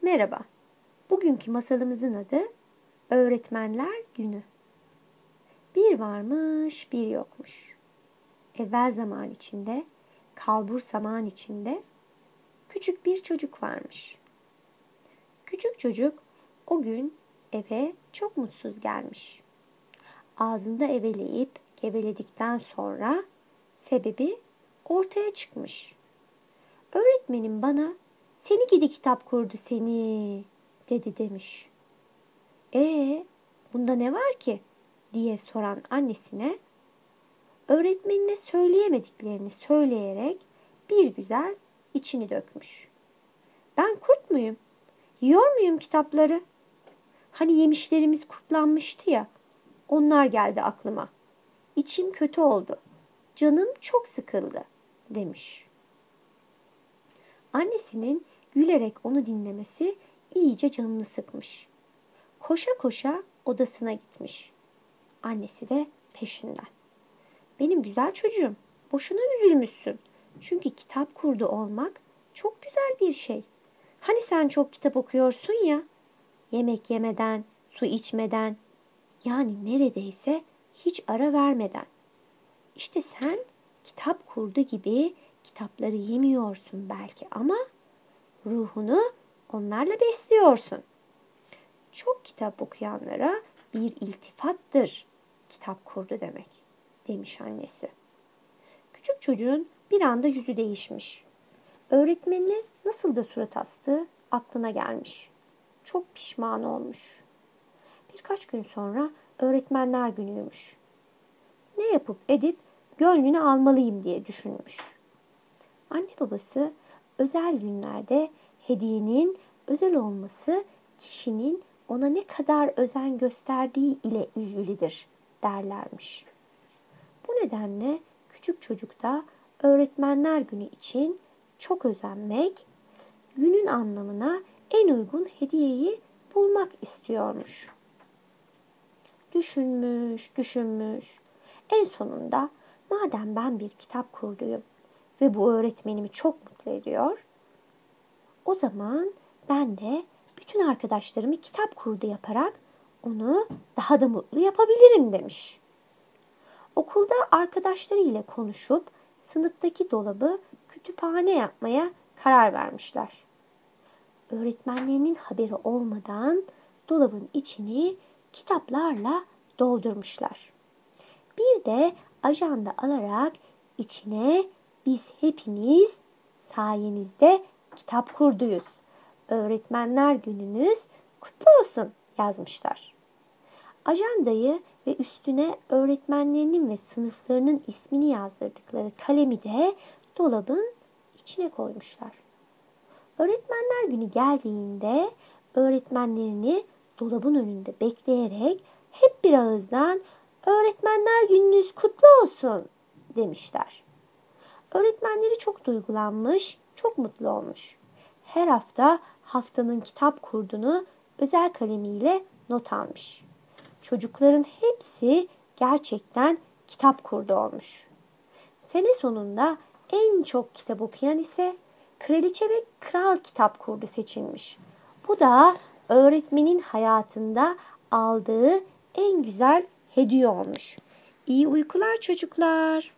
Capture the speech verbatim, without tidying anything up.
Merhaba, bugünkü masalımızın adı Öğretmenler Günü. Bir varmış, bir yokmuş. Evvel zaman içinde, kalbur zaman içinde küçük bir çocuk varmış. Küçük çocuk o gün eve çok mutsuz gelmiş. Ağzında eveleyip geveledikten sonra sebebi ortaya çıkmış. Öğretmenim bana "Seni gidi kitap kurdu seni" dedi demiş. "Ee, bunda ne var ki?" diye soran annesine öğretmenine söyleyemediklerini söyleyerek bir güzel içini dökmüş. "Ben kurt muyum? Yiyor muyum kitapları? Hani yemişlerimiz kurtlanmıştı ya, onlar geldi aklıma. İçim kötü oldu. Canım çok sıkıldı" demiş. Annesinin gülerek onu dinlemesi iyice canını sıkmış. Koşa koşa odasına gitmiş. Annesi de peşinden. "Benim güzel çocuğum, boşuna üzülmüşsün. Çünkü kitap kurdu olmak çok güzel bir şey. Hani sen çok kitap okuyorsun ya, yemek yemeden, su içmeden, yani neredeyse hiç ara vermeden. İşte sen kitap kurdu gibi kitapları yemiyorsun belki ama ruhunu onlarla besliyorsun. Çok kitap okuyanlara bir iltifattır kitap kurdu demek" demiş annesi. Küçük çocuğun bir anda yüzü değişmiş. Öğretmenine nasıl da surat astığı aklına gelmiş. Çok pişman olmuş. Birkaç gün sonra öğretmenler günüymüş. Ne yapıp edip gönlünü almalıyım diye düşünmüş. Anne babası özel günlerde hediyenin özel olması kişinin ona ne kadar özen gösterdiği ile ilgilidir derlermiş. Bu nedenle küçük çocuk da öğretmenler günü için çok özenmek, günün anlamına en uygun hediyeyi bulmak istiyormuş. Düşünmüş, düşünmüş. En sonunda madem ben bir kitap kurduyum ve bu öğretmenimi çok mutlu ediyor, o zaman ben de bütün arkadaşlarımı kitap kurdu yaparak onu daha da mutlu yapabilirim demiş. Okulda arkadaşları ile konuşup sınıftaki dolabı kütüphane yapmaya karar vermişler. Öğretmenlerinin haberi olmadan dolabın içini kitaplarla doldurmuşlar. Bir de ajanda alarak içine "Biz hepimiz sayenizde kitap kurduyuz. Öğretmenler gününüz kutlu olsun" yazmışlar. Ajandayı ve üstüne öğretmenlerinin ve sınıflarının ismini yazdırdıkları kalemi de dolabın içine koymuşlar. Öğretmenler günü geldiğinde öğretmenlerini dolabın önünde bekleyerek hep bir ağızdan "Öğretmenler gününüz kutlu olsun" demişler. Öğretmenleri çok duygulanmış, çok mutlu olmuş. Her hafta haftanın kitap kurdunu özel kalemiyle not almış. Çocukların hepsi gerçekten kitap kurdu olmuş. Sene sonunda en çok kitap okuyan ise kraliçe ve kral kitap kurdu seçilmiş. Bu da öğretmenin hayatında aldığı en güzel hediye olmuş. İyi uykular çocuklar.